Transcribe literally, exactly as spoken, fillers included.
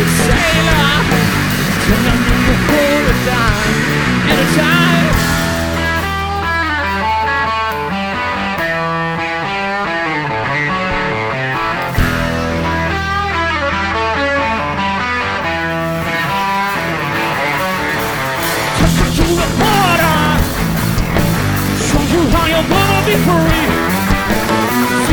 old sailor, turning before a dime at a time. Take you to the border, show you how you're gonna be free.